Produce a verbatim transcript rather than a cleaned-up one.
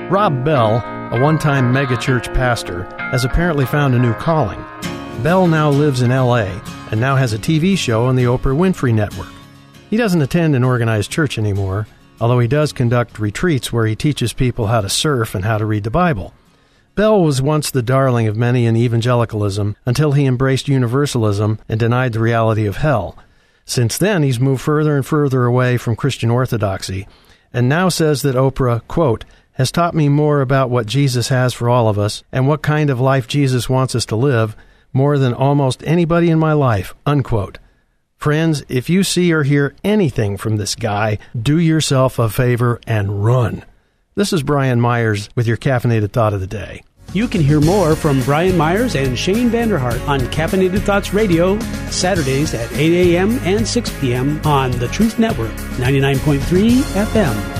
Rob Bell, a one-time megachurch pastor, has apparently found a new calling. Bell now lives in L A and now has a T V show on the Oprah Winfrey Network. He doesn't attend an organized church anymore, although he does conduct retreats where he teaches people how to surf and how to read the Bible. Bell was once the darling of many in evangelicalism until he embraced universalism and denied the reality of hell. Since then, he's moved further and further away from Christian orthodoxy, and now says that Oprah, quote, has taught me more about what Jesus has for all of us and what kind of life Jesus wants us to live more than almost anybody in my life, unquote. Friends, if you see or hear anything from this guy, do yourself a favor and run. This is Brian Myers with your Caffeinated Thought of the Day. You can hear more from Brian Myers and Shane Vanderhart on Caffeinated Thoughts Radio, Saturdays at eight a.m. and six p.m. on the Truth Network, ninety-nine point three F M.